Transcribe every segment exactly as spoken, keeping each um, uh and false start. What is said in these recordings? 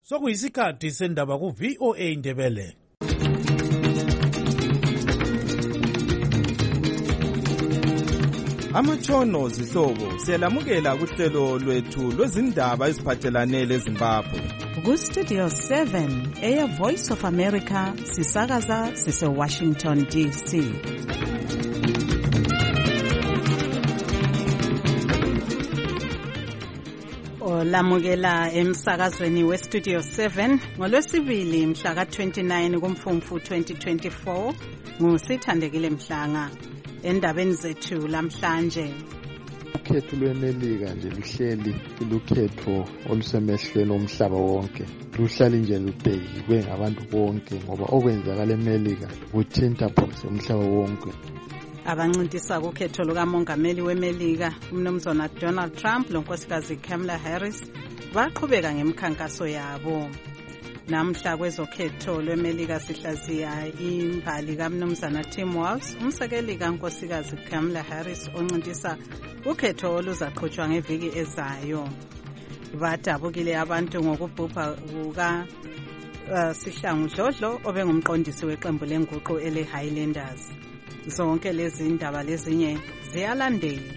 Sokuyisikhathi sendaba ku V O A Ndebele. Amatshono zihlobo siyalamukela kuhlelo lwethu lwezindaba eziphathelane leZimbabwe. Ku Studio seven eya Voice of America sisakaza sise Washington D C. Olamukela emsakazweni we Studio seven ngolwesibili mhla ka twenty-nine kuMfumfu twenty twenty-four ngusithandekile Mhlanga. Endabeni zethu lamhlanje, ukhetho lweMelika nje luhleli lukhetho olusemehlweni omhlaba wonke, luhlali nje lubhekiwe ngabantu bonke ngoba okwenzakala eMelika kuthinta phose umhlaba wonke. Abancintisa kukhetho lukamongameli weMelika umnumzana Donald Trump lonkosikazi Kamala Harris baqhubeka ngemikhankaso yabo. Namhla kwezokhetho lweMelika sihlaziya imbali kaMnumzana Tim Walz, umsekeli kankosikazi Kamala Harris oncintisa ukhetho oluzaqhutshwa ngeviki ezayo. Badabukile abantu ngokubhubha kuka uh, Sihlangu Dlodlo obengumqondisi weqembu lenguqu ele Highlanders. Zonke lezi ndaba lezinye ziyalandela.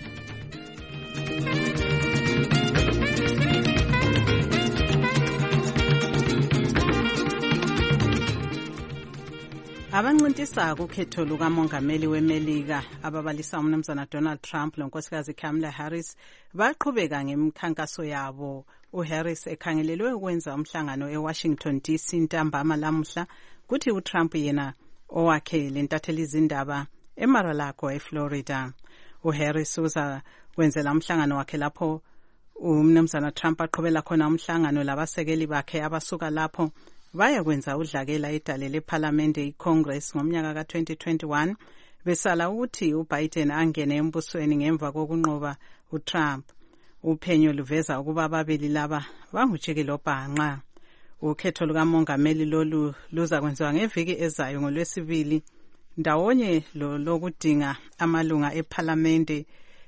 Abancintisa kukhetho lukamongameli weMelika ababalisa umnumzana Donald Trump lonkosikazi Kamala Harris baqhubeka ngemikhankaso yabo. UHarris ekhangelelwe ukwenza umhlangano eWashington D C ntambama lamuhla, kuthi uTrump yena owakhe lentatheli izindaba eMar-a-Lago eFlorida. UHarris uza kwenzela umhlangano wakhe lapho umnumzana Trump aqhubela khona umhlangano labasekeli bakhe abasuka lapho baya kwenza udlakela idale leParliament eCongress ngomnyaka ka twenty twenty-one besala ukuthi uBiden angene embusweni ngemva kokunqoba uTrump. Uphenyo luveza ukuba ababili laba bangujikelo bhanqa. Ukhetho lukamongameli lolu luza kwenziwa ngeviki ezayo ngolwesibili ndawonye lo lokudinga amalunga eParliament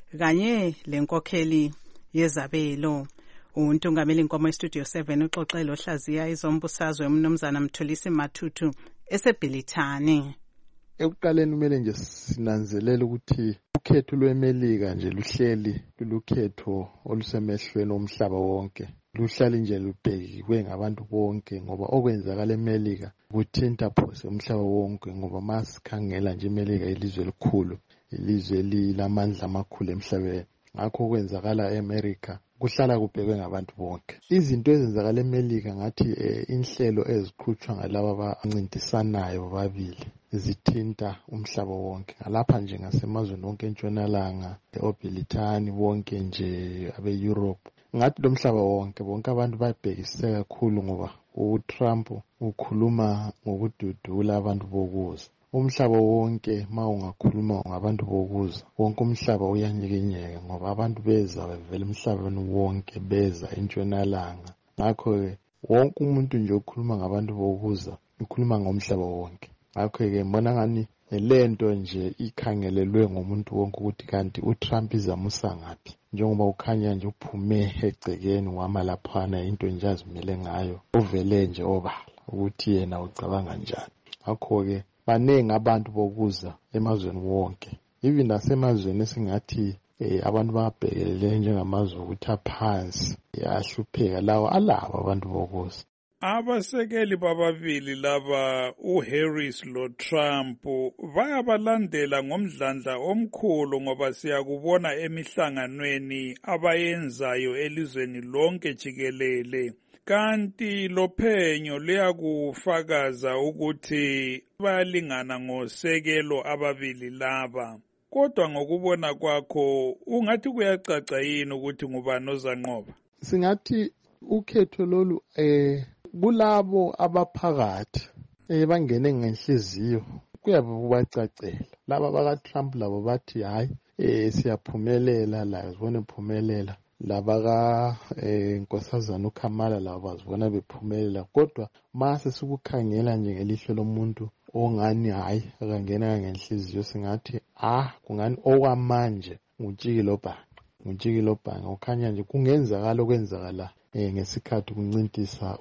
kanye lenkokheli yezabelo. Untungameli Nkomo eStudio seven uxoxela ohlaziya izombusazwe umnumzana Mthulisi Mathutu esebhilithani. Ekuqaleni kumele nje sinanzelele ukuthi ukhetho lweMelika nje luhleli lukhetho olusemehlweni omhlaba wonke, luhlali nje lubhekiwe ngabantu bonke ngoba okwenzakala eMelika kuthinta phose umhlaba wonke ngoba masikhangela nje eMelika ilizwe elikhulu, ilizwe lilamandla amakhulu emhlabeni. Ngakho okwenzakala eAmerica kuhlala kubhekwe ngabantu bonke. Izinto ezenzakala eMelika ngathi eh, inhlelo eziqhutshwa ngalaba abancintisanayo babili zithinta umhlaba wonke. Ngalapha nje ngasemazweni wonke entshonalanga, eBrithani wonke nje abe-Europe. Ngathi lo mhlaba wonke bonke abantu babhekise kakhulu ngoba uTrump ukhuluma ngokududula abantu bokuza. Umhlaba wonke ma ungakhuluma ngabantu bokuza, wonke umhlaba uyanyikinyeka ngoba abantu beza bevela emhlabeni wonke beza entshonalanga. Ngakho-ke wonke umuntu nje okhuluma ngabantu bokuza ukhuluma ngomhlaba wonke. Ngakho-ke mbona ngani lento nje ikhangelelwe ngomuntu wonke ukuthi kanti uTrump izamusa ngaphi, njengoba ukhanya nje uphume egcekeni wama laphana into nje azimele ngayo, uvele nje obala ukuthi yena ucabanga njani. Ngakho-ke baningi abantu bokuza emazweni wonke, even nasemazweni esingathi eh, abantu babhekelele njengamazwe ukuthi aphansi ahlupheka lawo alabo abantu bokuza. Abasekeli bababili laba uHarris lo Trump bayabalandela ngomdlandla omkhulu ngoba siyakubona emihlanganweni abayenzayo elizweni lonke jikelele. Kanti lophenyo liyakufakaza ukuthi bayalingana ngosekelo ababili laba. Kodwa ngokubona kwakho ungathi kuyacaca yini ukuthi ngubani ozanqoba? Singathi ukhetho lolu eh kulabo abaphakathi eh bangene ngenhliziyo kuyabe kubacacela. Laba baka Trump labo bathi hayi eh siyaphumelela la sibone uphumelela. Laba ka eh nkosazana uKamala labo bazibona bephumelela, kodwa mase sikukhangela nje ngelihlo lomuntu ongani hayi akangena ngenhliziyo singathi ah kungani okwamanje ngujikilo bhanqa ngujikilo bhanqa ukhanya nje kungenzakala okwenzakala eh ngesikhathi kuncintisa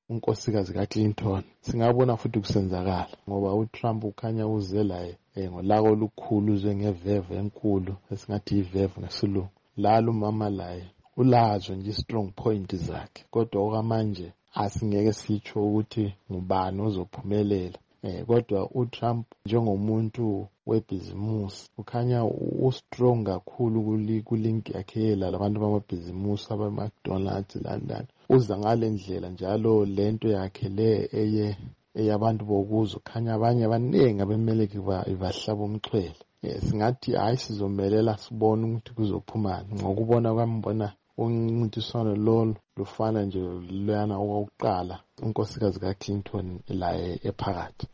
unkosikazi kaClinton. Singabona futhi kusenzakala ngoba uTrump ukhanya uze laye ngolaka olukhulu uze ngeveve enkulu esingathi iveve ngesilungu. Lalo umama laye ulazo nje strong point zakhe, kodwa okwamanje asingeke sitsho ukuthi ngubani ozophumelela. Eh kodwa uTrump njengomuntu webhizimusi ukhanya ustrong kakhulu kuli kulink yakhe labantu bamabhizimusi abama-McDonald's London. Uza ngale ndlela njalo lento yakhe le eye eyabantu bokuzo khanya abanye abaningi abemeleki bahlaba umxhwele. Singathi hayi sizomelela sibone ukuthi kuzophumana. Ngokubona kwami mbona uncintiswano lolu lufana nje lana okokuqala unkosikazi kaClinton la ephakathi.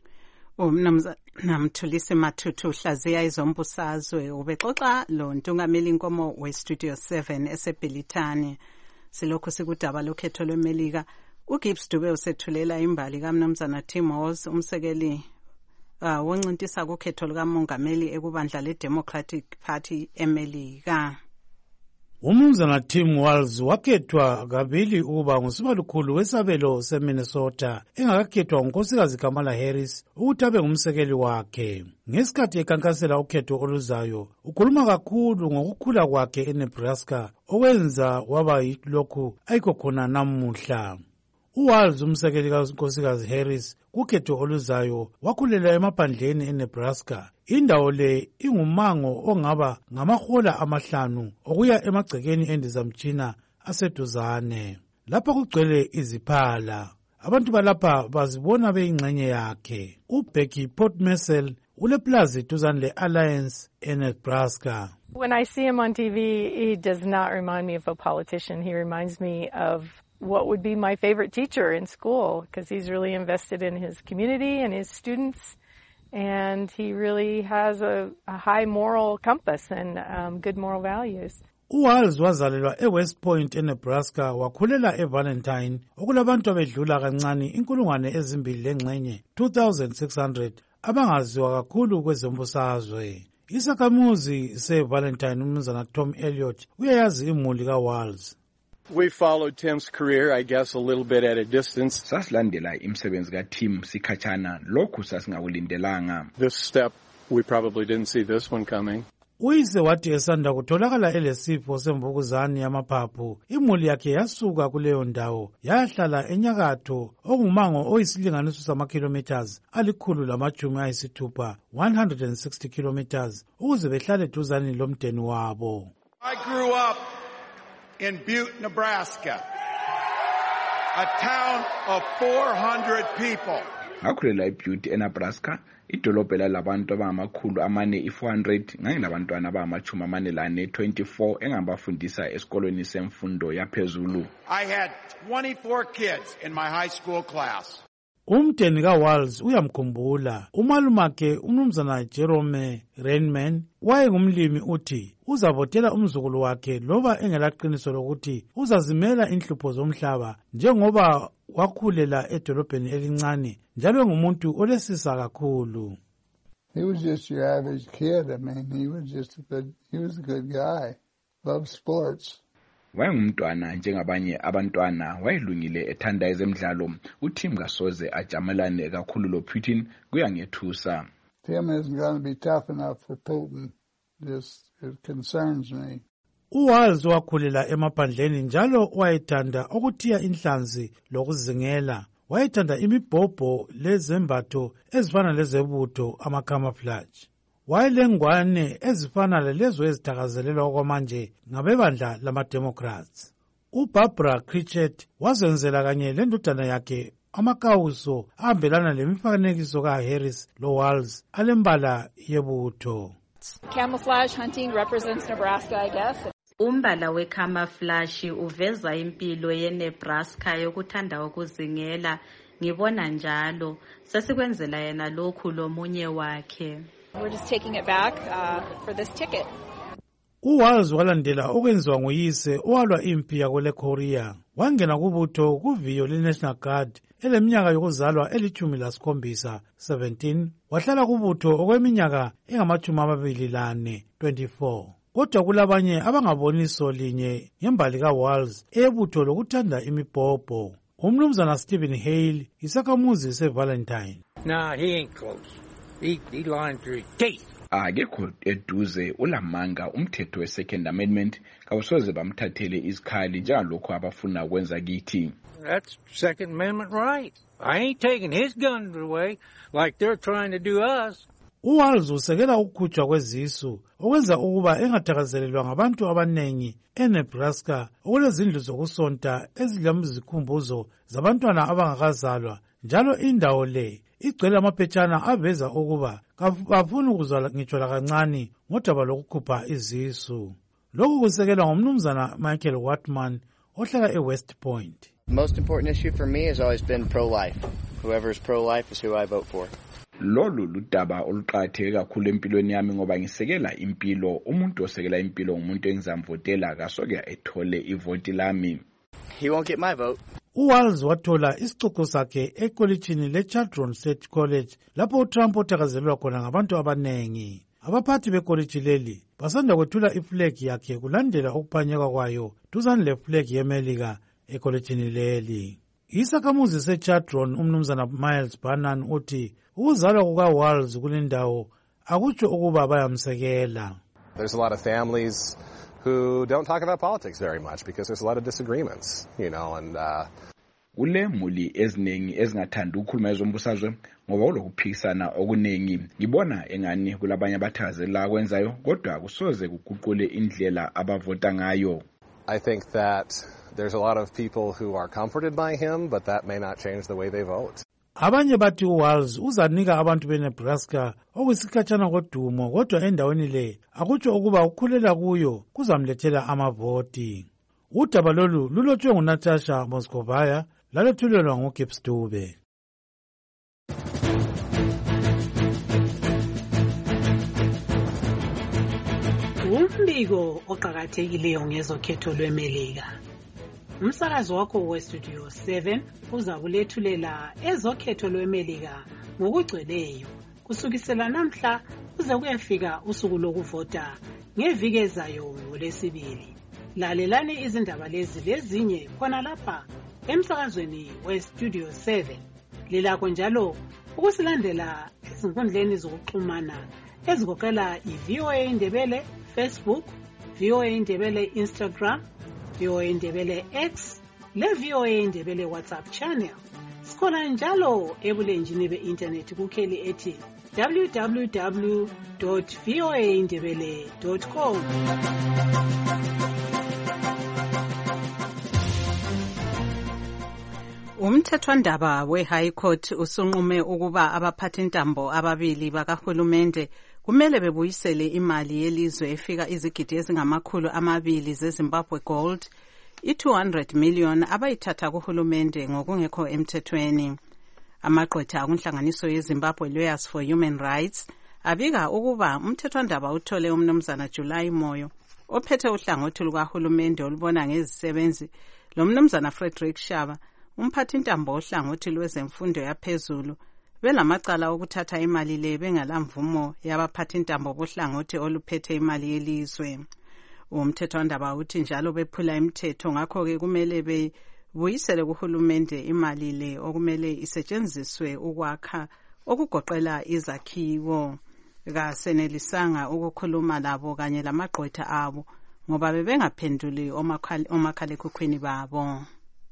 Umnumzana Mthulisi Mathuthu uhlaziya izombusazwe ubexoxa lo ntungameli inkomo we-Studio seven esebhilithani. Silokhu sikudaba lokhetho lweMelika. uGibbs Dube usethulela imbali kaMnumzana Tim Walz umsekeli uh, woncintisa kukhetho lukamongameli ekubandla le-Democratic Party eMelika. Umnumzana Tim Walz wakhethwa kabili ukuba ngusibalukhulu wesabelo seMinnesota engakakhethwa ngunkosikazi Kamala Harris ukuthi abe ngumsekeli wakhe. Ngesikhathi ekankasela ukhetho oluzayo ukhuluma kakhulu ngokukhula kwakhe eNebraska okwenza waba yilokhu ayikho khona namuhla. uWalz umsekeli kankosikazi Harris kukhetho oluzayo wakhulela emaphandleni eNebraska. Indawo le ingumango ongaba ngamahola amahlanu okuya emagcekeni endizamtshina aseduzane. Lapha kugcwele iziphala. Abantu balapha bazibona beyingxenye yakhe. uBecky Portmesel uleplazi duzane le-Alliance eNebraska. When I see him on T V, he does not remind me of a politician. He reminds me of what would be my favorite teacher in school because he's really invested in his community and his students. And he really has a, a high moral compass and um, good moral values. uWalz wazalelwa eWest Point eNebraska wakhulela eValentine okulabantu abedlula kancane inkulungwane ezimbili lengxenye two thousand six hundred abangaziwa kakhulu kwezombusazwe. Isakhamuzi seValentine umnumzana Tom Elliott uyayazi imuli kaWalz. We followed Tim's career, I guess, a little bit at a distance. Sasilandela imsebenzi kaTim sikhatshana lokhu sasingakulindelanga. This step, we probably didn't see this one coming. Uyise wathi esanda kutholakala elesifo semvukuzane yamaphaphu imuli yakhe yasuka kuleyo ndawo yahlala enyakatho ongumango oyisilinganiso samakhilometers alikhulu lamajumi ayisithupha one hundred sixty kilometers ukuze behlale duzane lomdeni wabo. I grew up in Butte, Nebraska, a town of four hundred people. Ngakhulela eButte eNebraska, idolobha labantu abangamakhulu amane i-four hundred ngayilabantwana abangamachumi amane lane twenty-four engabafundisa esikolweni semfundo yaphezulu. I had twenty-four kids in my high school class. Umdeni kaWalz uyamkhumbula. Umalumakhe umnumzana Jerome Rainman wayengumlimi uthi uzavotela umzukulu wakhe loba engelaqiniso lokuthi uzazimela inhlupho zomhlaba njengoba wakhulela edolobheni elincane njalo ngumuntu olesisa kakhulu. He was just your average kid. I mean, he was just a good, he was a good guy. Loved sports. Wayengumntwana njengabanye abantwana wayelungile ethanda ezemidlalo. uTim kasoze ajamelane kakhulu loPutin kuyangethusa. Tim isn't going to be tough enough for Putin. This it concerns me. uWalz wakhulela emaphandleni njalo wayethanda ukuthiya inhlanzi lokuzingela. Wayethanda imibhobho lezembatho ezifana lezebutho ama-camouflage. Wayelengwane ezifana lalezo ezithakazelelwa okwamanje ngabebandla lama-Democrats. uBarbara Critchett wazenzela kanye lendodana yakhe amakawuso ahambelana lemifanekiso kaHarris loWalz alembala yebutho. Camouflage hunting represents Nebraska, I guess. Umbala we-camouflage uveza impilo yeNebraska yokuthanda ukuzingela. Ngibona njalo sesikwenzela yena lokhu lomunye wakhe. We're just taking it back uh, for this ticket. uWalz walandela okwenziwa nguyise owalwa impi yakole Korea. Wangena kubutho kuviyo le-National Guard eleminyaka yokuzalwa elithumi lasikhombisa seventeen. Wahlala kubutho okweminyaka engamachumi amabili lane twenty-four. Kodwa kulabanye abangaboniso linye ngembali kaWalz ebutho lokuthanda imibhobho. Umnumzana Stephen Hale isakhamuzi seValentine. Nah, he ain't close. He, he lying through his teeth. Akekho eduze ulamanga umthetho we-Second Amendment kawusoze bamthathele izikhali njengalokho abafuna kwenza kithi. That's Second Amendment right. I ain't taking his guns away like they're trying to do us. uWalz usekela ukukhutshwa kwezisu okwenza ukuba engathakazelelwa ngabantu abanengi eNebraska okulezindlu zokusonta ezilemzikhumbuzo zabantwana abangakazalwa njalo indawo le igcwele amaphetshana aveza ukuba bafuna ukuzala ngitsho lakancane ngodaba lokukhupha izisu. Lokhu kusekelwa ngumnumzana Michael Watman ohlala eWest Point. The most important issue for me has always been pro-life. Whoever is pro-life is who I vote for. Lolu ludaba oluqakatheke kakhulu empilweni yami ngoba ngisekela impilo. Umuntu osekela impilo ngumuntu engizamvotela kasoke ethole ivoti lami. He won't get my vote. uWalz wathola isicoco sakhe ekolitshini leChadron State College lapho uTrump othakazelelwa khona ngabantu abanengi. Abaphathi bekolitshi leli basanda kwethula iflag yakhe kulandela ukuphanyeka kwayo duzane leflag yeMelika ekolitshini leli. Isakhamuzi seChadron umnumzana Miles Banan uthi ukuzalwa kukaWalz kulendawo akutsho ukuba bayamsekela. There's a lot of families who don't talk about politics very much because there's a lot of disagreements, you know, and uh kule muli eziningi ezingathanda ukukhuluma ezombusazwe ngoba ulokuphikisana okuningi. Ngibona engani kulabanye abathazela kwenzayo kodwa kusoze kuguqule indlela abavota ngayo. I think that there's a lot of people who are comforted by him, but that may not change the way they vote. Abanye bathi uWalz uzanika abantu beNebraska okusikhatshana kodumo kodwa endaweni le akutsho ukuba ukukhulela kuyo kuzamlethela amavoti. Udaba lolu lulotshwe nguNatasha Moskovaya lalethulelwa nguGibbs Dube. Umbiko oqhakathekileyo ngezokhetho lweMelika. Umsakazo wakho weStudio seven uza kulethulela ezokhetho lweMelika ngokugcweleyo kusukisela namhla kuze kuyafika usuku lokuvota ngeviki ezayo ngolesibili. Lalelani izindaba lezi lezinye khona lapha emsakazweni weStudio seven. Lilakho njalo ukusilandela ezinkundleni zokuxhumana ezigoqela iV O A Indebele Facebook, V O A Indebele Instagram, V O A Indebele X, le V O A Indebele WhatsApp channel. Sikhona njalo ebulenjini be-internet kukheli ethi w w w dot v o a indebele dot com. Umthethwandaba we-High Court usunqume ukuba abaphathintambo ababili bakahulumende kumele bebuyisele imali yelizwe efika izigidi ezingamakhulu amabili zeZimbabwe gold i-two hundred million abayithatha kuhulumende ngokungekho emthethweni. Amagqwetha kunhlanganiso yeZimbabwe Lawyers for Human Rights abika ukuba umthethwandaba uthole umnumzana July Moyo ophethe uhlangothi lukahulumende olubona ngezisebenzi lo mnumzana Frederick Shaba umphathintambo ohlangothi lwezemfundo yaphezulu belamacala okuthatha imali le bengalamvumo yabaphathintambo bohlangothi oluphethe imali yelizwe. Umthethwandaba uthi njalo bephula imithetho ngakho-ke kumele bebuyisele kuhulumende imali le okumele isetshenziswe ukwakha okugoqela izakhiwo. Kasenelisanga ukukhuluma labo kanye lamagqwetha abo ngoba bebengaphenduli omakhalekhukhwini babo.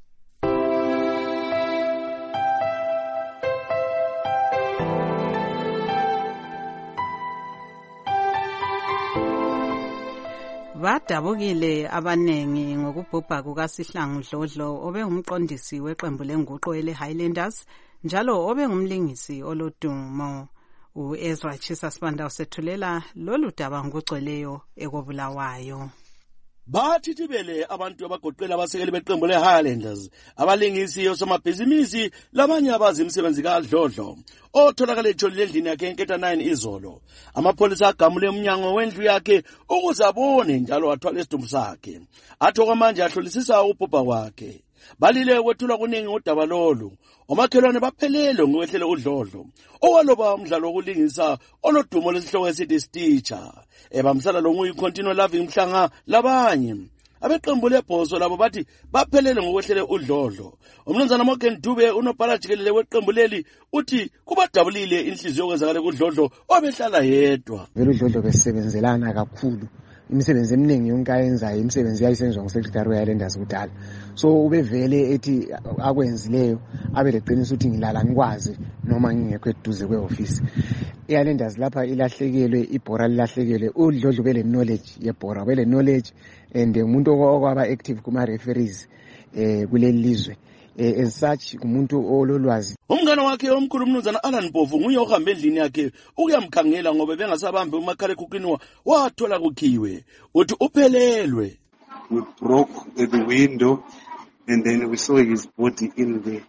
Badabukile abanengi ngokubhubha kukaSihlangu Dlodlo obengumqondisi weqembu lenguqo ele-Highlanders njalo obengumlingisi olodumo. U-Ezra Chisa Sibanda usethulela lolu daba ngokugcweleyo ekobulawayo. Bathithibele abantu abagoqela abasekeli beqembu le-Highlanders abalingisi osomabhizinisi labanye abazi imisebenzi kaDlodlo otholakala etholile endlini yakhe enketha nine izolo. Amapholisa agamule umnyango wendlu yakhe ukuze abone njalo athwale isidumbu sakhe. Athi okwamanje ahlolisisa ubhubha kwakhe. Balile kwethula kuningi udaba lolu. Omakhelwane baphelele ngokwehlele uDlodlo owaloba umdlalo wokulingisa olodumo lesihloko esithi Stitcher. Ebamsala lo nguyi Continue Loving Mhlanga labanye abeqembu lebhoso labo bathi baphelele ngokwehlele udlodlo. Umnumzana Morgan Dube unobhala jikelele weqembu leli uthi kubadabulile inhliziyo yokwenzakala kudlodlo obehlala yedwa. Vele udlodlo besebenzelana kakhulu. Imisebenzi eminingi yonke ayenzayo imisebenzi yayisenziwa nguSecretary we-Highlanders kudala. So ubevele ethi akwenzileyo abeleqinisa ukuthi ngilala ngikwazi noma ngingekho eduze kweoffice. I-Highlanders lapha ilahlekelwe, ibhora lilahlekelwe, udlodlo bele knowledge yebhora, bele knowledge and umuntu okwaba active kuma referees eh kuleli lizwe. As such umuntu ololwazi. Umngane wakhe omkhulu umnumzana Alan Mpofu nguye ohamba endlini yakhe ukuyamkhangela ngoba bengasabambi umakhalekhukhwini wathola kukhiwe. Uthi uphelelwe. We broke the window and then we saw his body in there.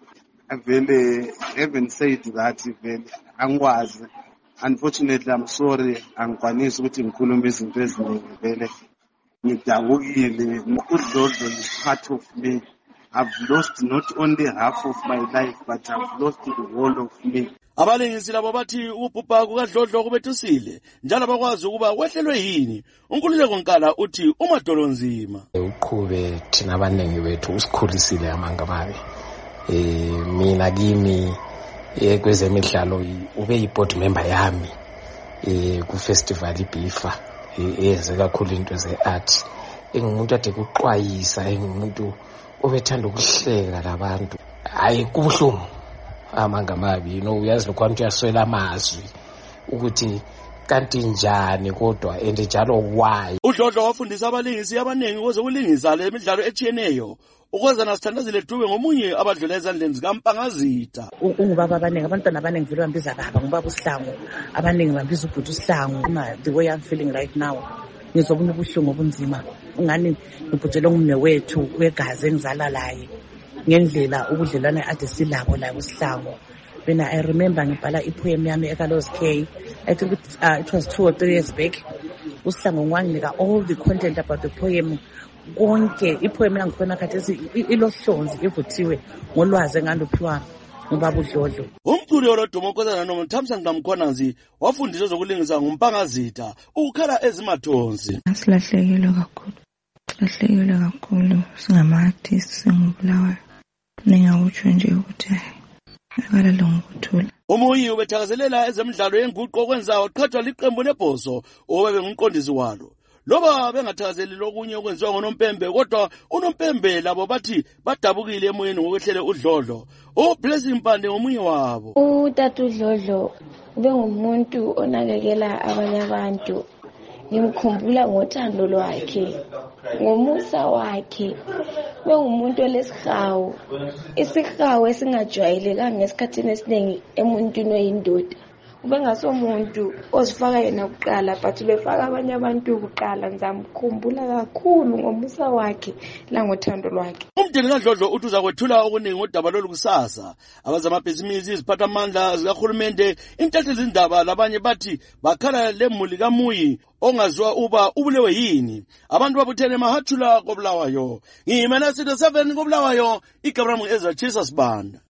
Vele even said that vele angwazi. Unfortunately I'm sorry angikwanisi ukuthi ngikhulume izinto eziningi vele ngidabukile. Udlodlo is part of me. I've lost not only half of my life, but I've lost the whole of me. Abalingisi labo bathi ubhubha kukadlodlo kubethusile njalo bakwazi ukuba wehlelwe yini. Unkululeko Nkala uthi umadolo nzima. Uqhube thina abanengi bethu usikhulisile amanga babe. Eh mina kimi kwezemidlalo ube yiboard member yami eh ku festival iBifa eyenze kakhulu into ze-art. Engumuntu ade kuqwayisa engumuntu obethanda ukuhleka labantu. Hayi kubuhlungu amanga mabi, you know, uyazi lokho abantu yaswela amazwi ukuthi kanti njani kodwa ende njalo why. Udlodlo wafundisa abalingisi abanengi ukuze kulingisa le midlalo echiyeneyo ukuze nasithandazile Dube ngomunye abadlula ezandleni zikaMpangazitha. Ungubaba abanengi, abantwana abanengi vele bambiza baba, ngubaba uSihlangu, abanengi bambiza ubhuti uSihlangu. The way I'm feeling right now ngizobona ubuhlungu obunzima. Ungani ngibhutshele ngumne wethu wegazi engizala laye ngendlela ubudlelwane ade silabo la uSihlangu. When I remember ngibhala ipoem yami eKalos K, I think it, uh, it was two or three years back. uSihlangu ngwanginika all the content about the poem. Konke ipoem yangikhona khathesi ilohlonzi ivuthiwe ngolwazi enganduphiwa ngubaba uDlodlo. Umculi olodumo okhosana noMthamsanqa Kamkhwanazi wafundiswa zokulingisa nguMpangazitha ukukhala ezimathonsi. Silahlekile kakhulu. Silahlekile kakhulu singama-artist singubulawayo. Ningawutsho nje ukuthi akala longukuthula. Umuyi ubethakazelela ezemidlalo yenguqu okwenza waqhathwa liqembu lebhoso owabe ngumqondisi walo. Loba bengathakazeli lokunye okwenziwa ngoNompembe kodwa uNompembe labo bathi badabukile emoyeni ngokwehlele udlodlo. uBlessing Mpande ngomunye wabo. Utata uDlodlo bengumuntu onakekela abanye abantu. Ngimkhumbula ngothando lwakhe, ngomusa wakhe. Bengumuntu olesihawu, isihawu esingajwayelekanga ngesikhathini esiningi emuntwini oyindoda. Ubengasomuntu ozifaka yena kuqala but ubefaka abanye abantu kuqala. Ngizamkhumbula kakhulu ngomusa wakhe langothando lwakhe. Umdeni kaDlodlo uthi uzakwethula okuningi ngodaba lolu kusasa. Abazamabhizinisi, iziphathamandla zikahulumende, intatheli zindaba labanye bathi bakhala lemuli kaMuyi ongaziwa uba ubulewe yini. Abantu babuthene emahathula koBulawayo. Ngimena City seven koBulawayo, iGabramu Ezra Jesus Band.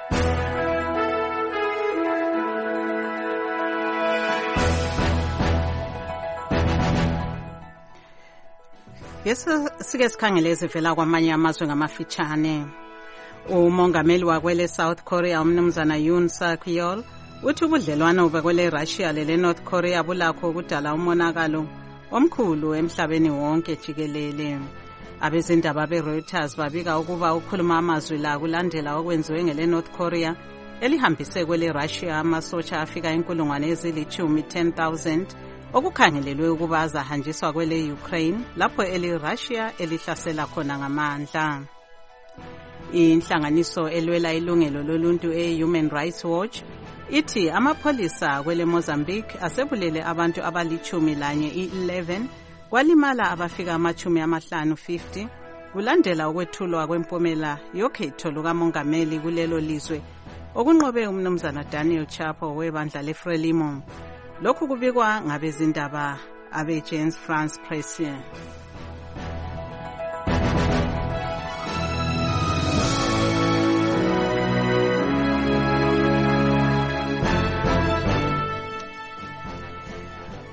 Yes, sike sikhangele ezivela kwamanye amazwe ngamafitshane. Umongameli wakwele South Korea umnumzana Yoon Suk Yeol uthi ubudlelwano bekwele Russia lele North Korea bulakho ukudala umonakalo omkhulu emhlabeni wonke jikelele. Abezindaba beReuters babika ukuba ukhuluma amazwi la kulandela okwenziwe ngele North Korea elihambise kwele Russia amasotsha afika inkulungwane ezilithumi ten thousand okukhangelelwe ukuba azahanjiswa kwele Ukraine lapho eli Russia elihlasela khona ngamandla. Inhlanganiso elwela ilungelo loluntu e-Human Rights Watch ithi amapholisa kwele Mozambique asebulele abantu abalichumi lanye i-eleven kwalimala abafika amachumi amahlanu fifty kulandela ukwethulwa kwempumela yokhetho lukamongameli kulelo lizwe okunqobe umnumzana Daniel Chapo webandla leFrelimo. Lokhu kubikwa ngabezindaba abe-Agence France Presse.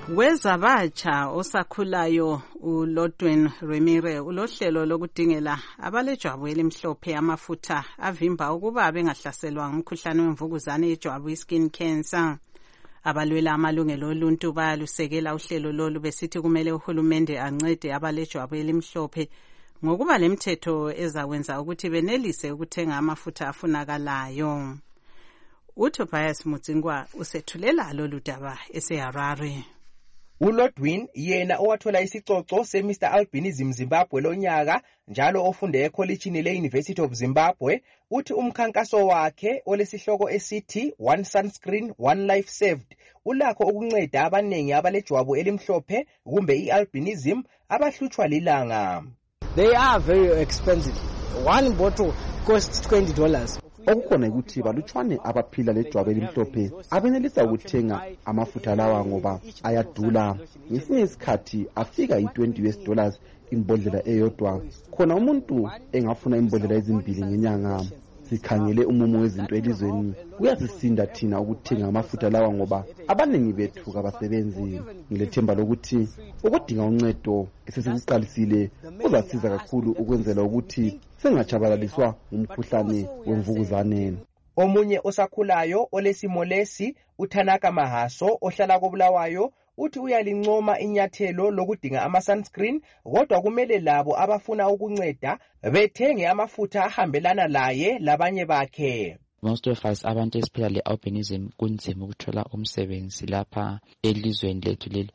Wezabatsha osakhulayo uLodwin Remire ulohlelo lokudingela abalejwabu elimhlophe amafutha avimba ukuba bengahlaselwa ngumkhuhlane wemvukuzane yejwabu skin cancer. Abalwela amalungelo oluntu bayalusekela uhlelo lolu besithi kumele uhulumende ancede abalejwabu elimhlophe ngokuba lemthetho ezakwenza ukuthi benelise ukuthenga amafutha afunakalayo. uTobias Mudzingwa usethulela lolu daba eseHarare. uLodwin yena owathola isicoco seMister Albinism Zimbabwe lonyaka njalo ofunde ekholejini le-University of Zimbabwe uthi umkhankaso wakhe olesihloko esithi One Sunscreen, One Life Saved ulakho ukunceda abanengi abalejwabu elimhlophe kumbe i-albinism abahlutshwa lilanga. They are very expensive. One bottle costs twenty dollars. Okukhona ukuthi balutshwane abaphila lejwabu elimhlophe abenelisa ukuthenga amafutha lawa ngoba ayadula. Ngesinye isikhathi afika i-twenty U S dollars imbodlela eyodwa. Khona umuntu engafuna imbodlela ezimbili ngenyanga. Sikhangele umumo wezinto elizweni kuyasisinda thina ukuthenga amafutha lawa ngoba abaningi bethu kabasebenzi. Ngilethemba lokuthi ukudinga uncedo esesikuqalisile kuzasiza kakhulu ukwenzela ukuthi sengatshabalaliswa umkhuhlane wemvukuzane. Omunye osakhulayo olesimo lesi uThanaka Mahaso ohlala koBulawayo uthi uyalincoma inyathelo lokudinga ama-sunscreen kodwa kumele labo abafuna ukunceda bethenge amafutha ahambelana laye labanye bakhe. Most of us abantu esiphila le-albinism kunzima ukuthola umsebenzi lapha elizweni lethu leli,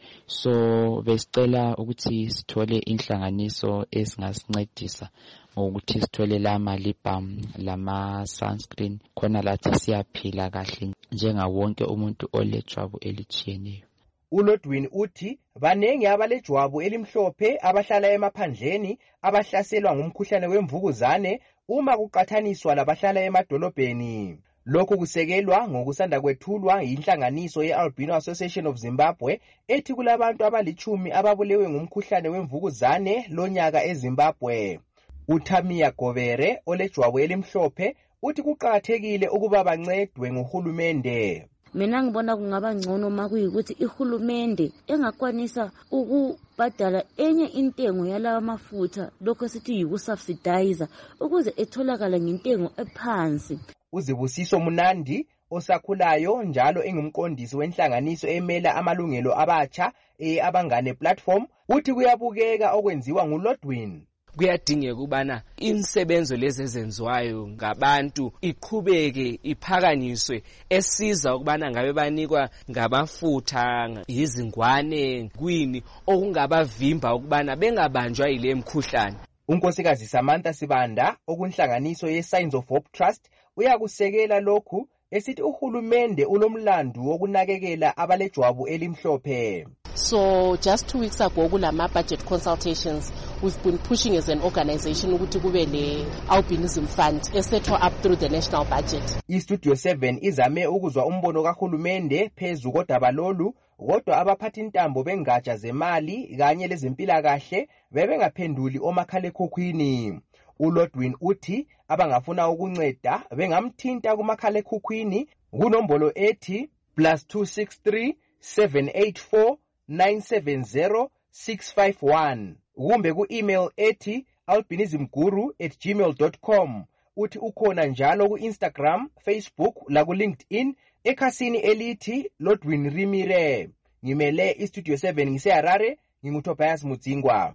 so besicela ukuthi sithole inhlanganiso ezingasincedisa ngokuthi sithole lama lip balm lama sunscreen khona lathi siyaphila kahle njengawonke umuntu olejwabu elitshiyeneyo. uLodwin uthi banengi abalejwabu elimhlophe abahlala emaphandleni abahlaselwa ngumkhuhlane wemvukuzane uma kuqathaniswa labahlala emadolobheni. Lokhu kusekelwa ngokusanda kwethulwa yinhlanganiso ye-Albino Association of Zimbabwe ethi kulabantu abalichumi ababulewe ngumkhuhlane wemvukuzane lonyaka eZimbabwe. uTamia Govere olejwabu elimhlophe uthi kuqakathekile ukuba bancedwe nguhulumende. Mina ngibona kungaba ngcono makuyikuthi ihulumende engakwanisa ukubhadala enye intengo yalawa mafutha lokho sithi yikusubsidize ukuze etholakala ngentengo ephansi. uZibusiso Munandi osakhulayo njalo engumqondisi wenhlanganiso emela amalungelo abatsha e-Abangane platform uthi kuyabukeka okwenziwa nguLodwin. Kuyadingeka ukubana imisebenzo lezi ezenziwayo ngabantu iqhubeke iphakanyiswe esiza ukubana ngabe banikwa ngamafutha izingwane kwini okungabavimba ukubana bengabanjwa yile mkhuhlane. uNkosikazi Samantha Sibanda okunhlanganiso ye-Signs of Hope Trust uyakusekela lokhu esithi uhulumende ulomlandu wokunakekela abalejwabu elimhlophe. So just two weeks ago kulama budget consultations we've been pushing as an organization ukuthi kube le albinism fund esethwa up through the national budget. iStudio seven izame ukuzwa umbono kahulumende phezu kodaba lolu kodwa abaphathi intambo bengatsha zemali kanye lezempilakahle bebengaphenduli omakhalekhukhwini. uLodwin uthi abangafuna ukunceda bengamthinta kumakhalekhukhwini kunombolo ethi plus two six three seven eight four nine seven zero six five one kumbe ku-email ethi albinismguru at gmail dot com. uthi ukhona njalo ku-Instagram, Facebook la ku-LinkedIn ekhasini elithi Lodwin Remire. Ngimele iStudio seven ngiseHarare, nginguTobias Mudzingwa.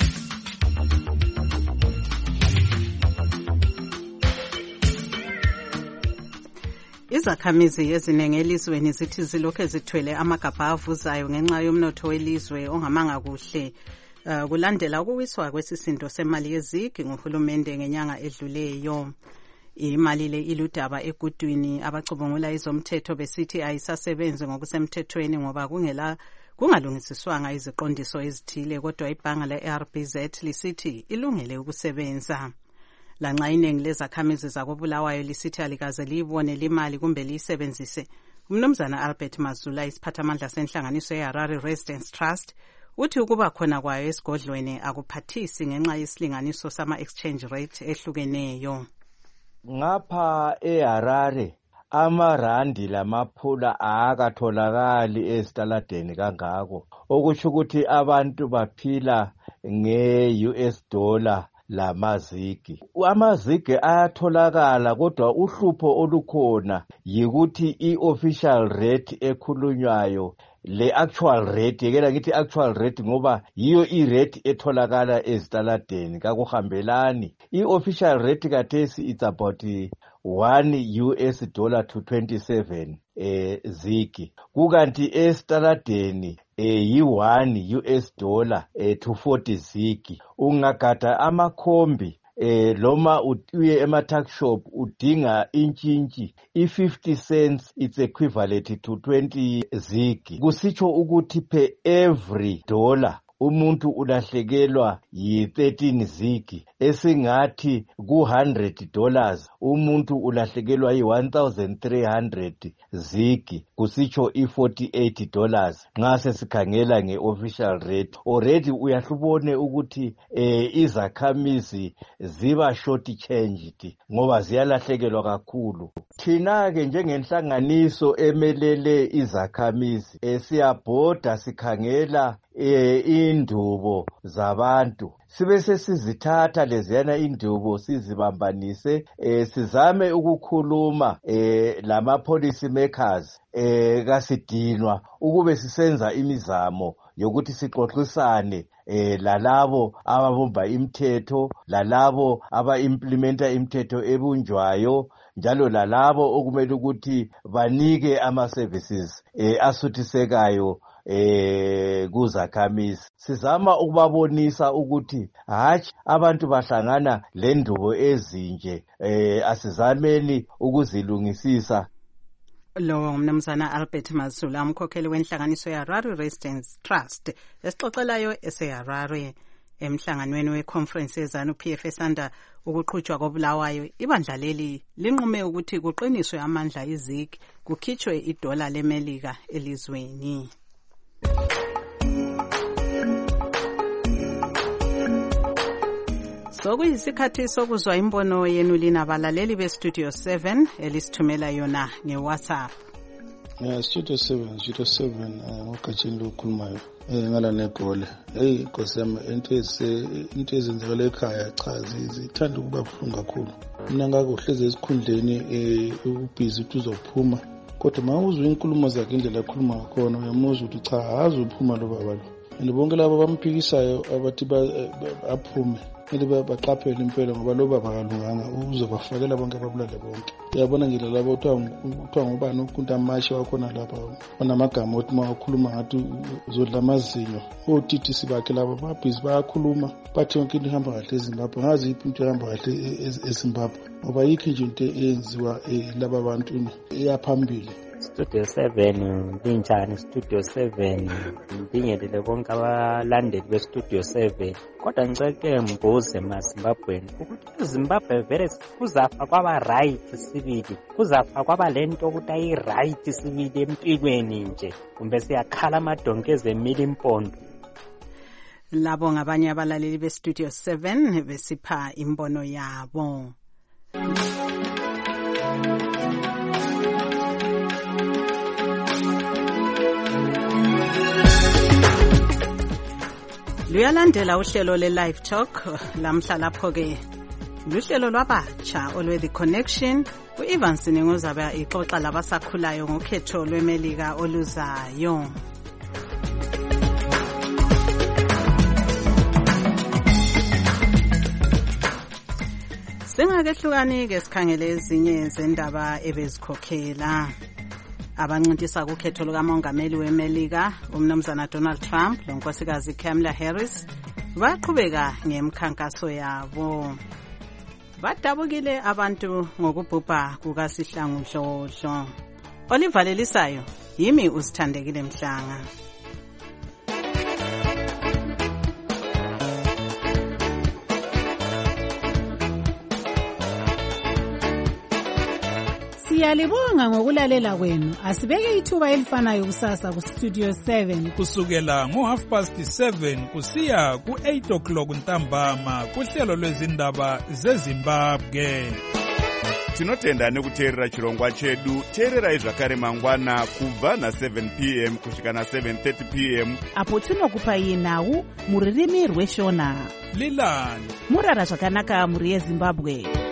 Izakhamizi eziningi elizweni zithi zilokhu zithwele amagabha avuzayo ngenxa yomnotho welizwe ongamanga kuhle. Uh, kulandela ukuwiswa kwesisindo semali yezigi nguhulumende ngenyanga edluleyo. Imali le iludaba egudwini abacubungula izomthetho besithi ayisasebenzi ngokusemthethweni ngoba kungela kungalungisiswanga iziqondiso ezithile kodwa ibhanga le-R B Z lisithi ilungele ukusebenza. Lanxa iningi lezakhamizi zakoBulawayo lisithi alikaze liyibone limali kumbe liyisebenzise. Umnumzana Albert Mazula isiphathamandla senhlanganiso ye-Harare Residents Trust uthi ukuba khona kwayo esigodlweni akuphathisi ngenxa yesilinganiso sama-exchange rate ehlukeneyo. Ngapha eHarare amarandi lamaphula akatholakali ezitaladeni kangako, okusho ukuthi abantu baphila nge-U S dollar lamazigi. Amazigi ayatholakala, kodwa uhlupho olukhona yikuthi i-official rate ekhulunywayo le actual rate, yekela ngithi actual rate ngoba yiyo i-rate etholakala ezitaladeni kakuhambelani. I-official rate kathesi it's about one U S dollar to twenty-seven eh zigi, kukanti esitaladeni eh yi one U S dollar eh to forty zigi. Ungagada amakhombi eh loma uye ema tuck shop udinga intshintshi i-fifty cents, it's equivalent to twenty zigi. Kusitsho ukuthi per every dollar umuntu ulahlekelwa yi-thirteen zigi, esingathi ku one hundred dollars umuntu ulahlekelwa yi-one thousand three hundred zigi, kusitsho i-forty-eight dollars nxa sesikhangela nge-official rate. Already uyahlubone ukuthi eh, izakhamizi ziba short changed ngoba ziyalahlekelwa kakhulu. Thina-ke njengenhlanganiso emelele izakhamizi eh, siyabhoda sikhangela eh, indubo zabantu, sibe sesizithatha leziyana indubo sizibambanise, eh, sizame ukukhuluma eh, lama policy makers eh, kasidinwa ukube sisenza imizamo yokuthi sixoxisane eh, lalabo ababumba imithetho, lalabo aba-implementa imithetho ebunjwayo, njalo lalabo okumele ukuthi banike ama-services eh, asuthisekayo eh kuzakhamizi. Sizama ukubabonisa ukuthi hatshi abantu bahlangana lendubo ezinje, eh asizameni ukuzilungisisa. Lo mnumzana Albert Mazula, umkhokheli wenhlanganiso yaHarare Residents Trust esixoxelayo eseHarare emhlanganweni weconference yezanu P F esanda ukuqhutshwa koBulawayo. Ibandla leli linqume ukuthi kuqiniswe amandla izigi, kukhitshwe idola leMelika elizweni. Sokuyisikhathi sokuzwa imbono yenu lina balaleli bestudio seven elisithumela yona ngeWhatsApp. Yeah, studio seven, studio seven, ngokhatsheni lokhulumayo eh ngala negole. Hey nkosiyami, into ese into ezenzekala ekhaya cha zithanda ukuba buhlungu kakhulu. Mina ngakuhleze esikhundleni eh ubhizi ukuthi uzophuma, kodwa mawuzwe inkulumo zakhe indlela ekhuluma khona uyamuzwa ukuthi cha hazuphuma lo baba lo. And bonke labo bamphikishayo abathi aphume ele baqaphela impela ngoba lo baba kalunganga uzobafakela bonke ababulale bonke. Uyabona ngile labo kuthiwa ngubani ukuntu amashi wakhona lapha onamagama othi mawakhuluma ngathi uzodla amazinyo. Otiti sibakhe labo babhizi bayakhuluma bathi yonke into ihamba kahle eZimbabwe. Ngazi iphi into ihamba kahle eZimbabwe ngoba yikho nje into eyenziwa laba bantu iyaphambili. Studio seven linjani? Studio seven ngibingelele bonke abalandeli beStudio seven. Kodwa ngiceke mbuze maZimbabweni ukuthi eZimbabwe vele kuzafa kwaba right sibili, kuzafa kwaba lento ukuthi ayi right sibili empilweni nje, kumbe siyakhala amadonke emili impondo. Labo ngabanye abalaleli beStudio seven besipha imbono yabo. Luyalandela uhlelo le live talk lamhla lapho ke luhlelo lwabatsha olwe The Connection. uEvan Siningozaba ixoxa labasakhulayo ngokhetho lweMelika oluzayo. Singakehlukani ke sikhangele ezinye zendaba ebezikhokhela. Abancintisa kukhetho lukamongameli weMelika umnumzana Donald Trump lonkosikazi Kamala Harris baqhubeka ngemkhankaso yabo. Badabukile abantu ngokubhubha kukasihlangudlodlo. Oliver Lelisayo yimi usithandekile Mhlanga. Siyalibonga ngokulalela kwenu. Asibeke ithuba elifanayo kusasa ku Studio seven kusukela ngo half past seven kusiya ku eight o'clock ntambama kuhlelo lwezindaba zeZimbabwe. tinotenda nekuteerera chirongwa chedu. Teererai zvakare mangwana kubva na-seven p m kusvika na-seven thirty p m apo tinokupai nhau muririmi rweshona. Leland murara zvakanaka muri yeZimbabwe.